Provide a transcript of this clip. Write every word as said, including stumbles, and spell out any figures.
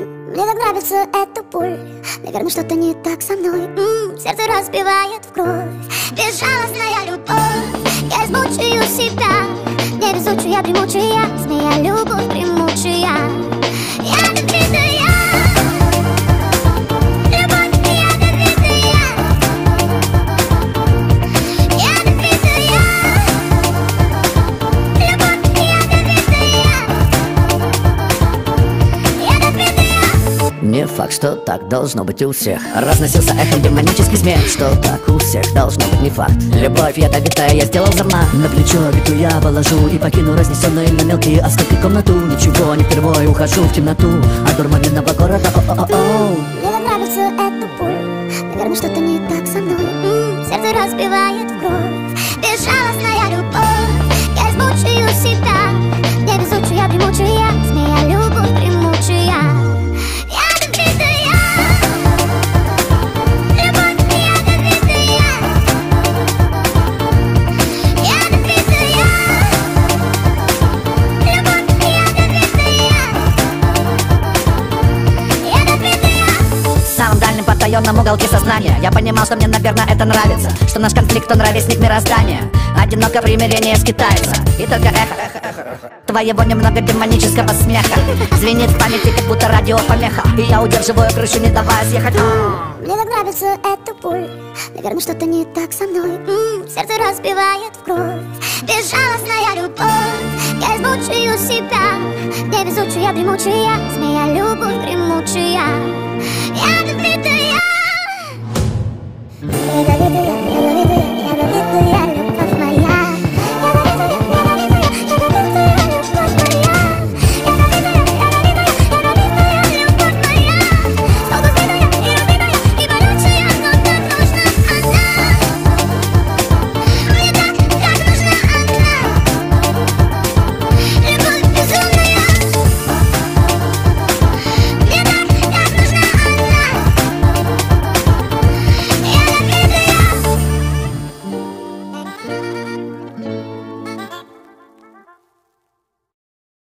Мне так нравится эта боль. Наверное, что-то не так со мной. М-м, сердце разбивает в кровь. Безжалостная любовь. Я измучаю себя. Невезучая, дремучая змея, любовь примучая. Ядовитая. Не факт, что так должно быть у всех. Разносился эхом демонический смех. Что так у всех должно быть не факт. Любовь ядовитая я сделал зерна. На плечо биту я положу и покину разнесенную на мелкие осколки комнату. Ничего не впервой ухожу в темноту одурманенного города. О-о-о-о. Мне так нравится эта боль. Наверное, что-то не так со мной. М-м, сердце разбивает в кровь. Безжалостная любовь. Я измучаю себя. Невезучая, дремучая змея, любовь примучая. В самом дальнем потаенном уголке сознания я понимал, что мне, наверное, это нравится. Что наш конфликт, он ровесник мироздания. Одиноко примирение скитается. И только эхо, эхо, эхо твоего немного демонического смеха звенит в памяти, как будто радиопомеха. И я удерживаю крышу, не давая съехать. Мне так нравится эта боль. Наверное, что-то не так со мной. М-м, сердце разбивает в кровь. Безжалостная любовь. Я измучаю себя. Невезучая, дремучая змея, любовь примучая. Ядовитая. Ядовитая, ядовитая, ядовитая.